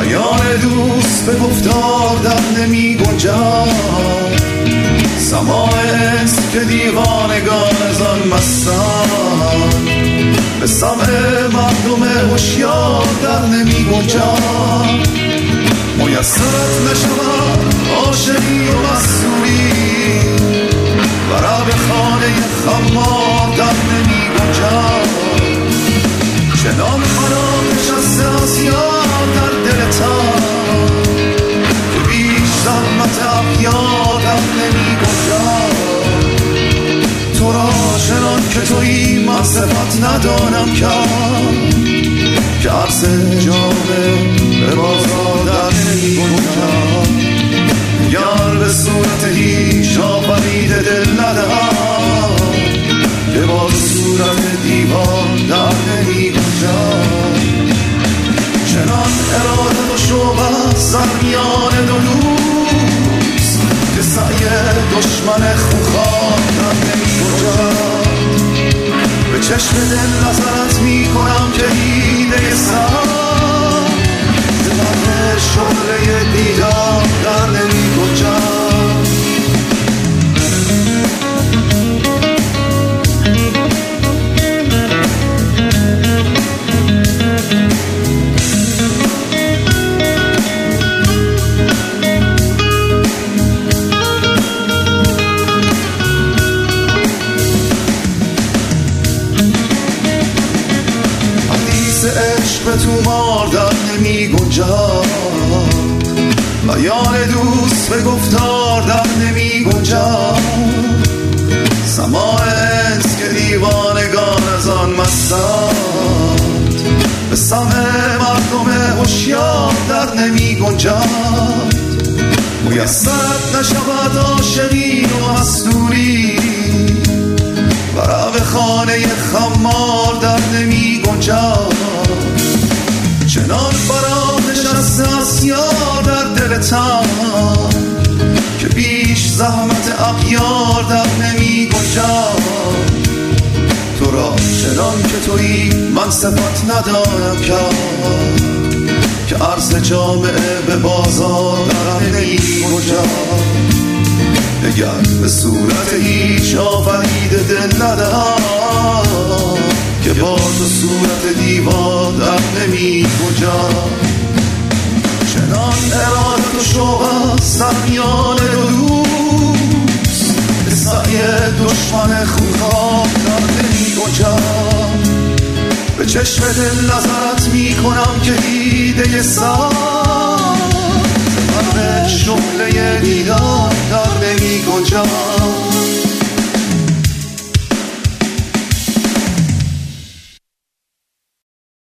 بیان دوست به گفتار در نمی گنجد. سماع است که دیوانگان از آن مستند، به سمع مردم هوشیار در نمی گنجد. میسرت نشود عاشقی و مستوری، ورا به خانه خمار در نمی گنجد. چنان خراب نشسته از یاد در دلتان که بیش زحمت اغیار در نمی گنجد. تو را چنان که تویی من صفت ندانم کرد، که عرض جامه به بازار در نمی گنجد. یار به صورت هیچ آفرید دل ندهد، که با صورت دیوان در نمی گنجد. چنان اراده و شوق در میان دو دوست، که سعی دشمن خوخان در نمی گنجد. به چشم دل نظرت می کنم که دیده سر، زمان شعله دیدار در نمی گنجد. به تو مار در نمی گنجد. بیان دوست به گفتار در نمی گنجد. سماع است که دیوانگان از آن مستند، به سمع مردم هوشیار در نمی گنجد. میسرت نشود عاشقی و مستوری، ورا به خانه خمار در نمی گنجد. چنان فرا نشسته است یار در دل تنگ، که بیش زحمت اغیار در نمی گنجد. تو را چنان که تویی من صفت ندانم کرد، که عرض جامعه به بازار در نمی گنجد. دگر به صورت هیچ آفرید دل ندهد، که با تو صورت دیوار در نمی گنجد. چنان اراده و شوق است در میان دو دوست، به سعی دشمن خونخوار در نمی گنجد. به چشم دل نظرت می کنم که دیده سر، زمان شعله دیدار در نمی گنجد.